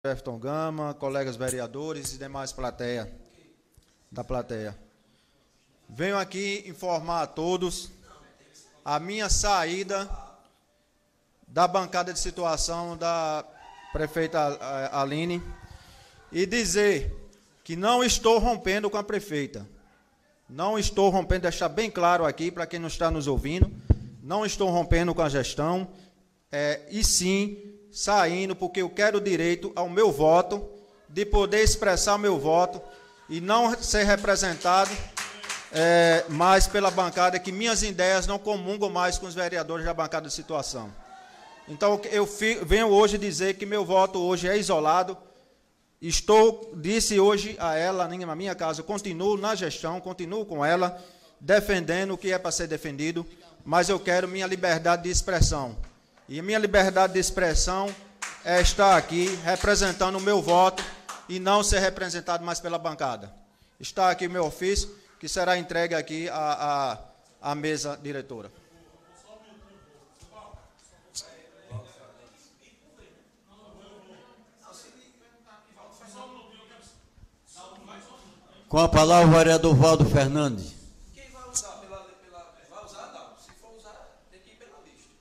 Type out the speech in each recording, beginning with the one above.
Jefferson Gama, colegas vereadores e demais da plateia. Venho aqui informar a todos a minha saída da bancada de situação da prefeita Aline e dizer que não estou rompendo com a prefeita. Não estou rompendo, deixar bem claro aqui para quem não está nos ouvindo, não estou rompendo com a gestão, e sim saindo porque eu quero o direito ao meu voto, de poder expressar o meu voto e não ser representado mais pela bancada, que minhas ideias não comungam mais com os vereadores da bancada de situação. Então, eu venho hoje dizer que meu voto hoje é isolado. Disse hoje a ela, na minha casa, eu continuo na gestão, continuo com ela, defendendo o que é para ser defendido, mas eu quero minha liberdade de expressão. E a minha liberdade de expressão é estar aqui representando o meu voto e não ser representado mais pela bancada. Está aqui o meu ofício, que será entregue aqui à mesa diretora. Com a palavra o vereador Valdo Fernandes. Quem vai usar vai usar não. Se for usar, tem que ir pela lista.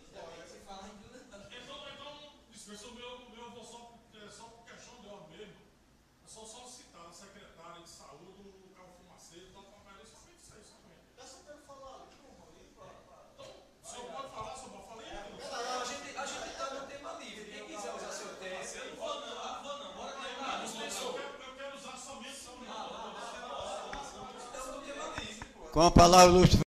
Então, dispensou meu vou só por questão de ordem mesmo. É só solicitar a secretária de saúde, o Carlos Fumaceiro, então acompanhar somente isso aí, somente. Essa eu quero falar. Então, o senhor pode falar, senhor, eu falei. A gente está no tema livre. Quem quiser usar seu tempo, eu não vou não. Bora terminar. Eu quero usar somente. Então, no tema livre, pô. Com a palavra,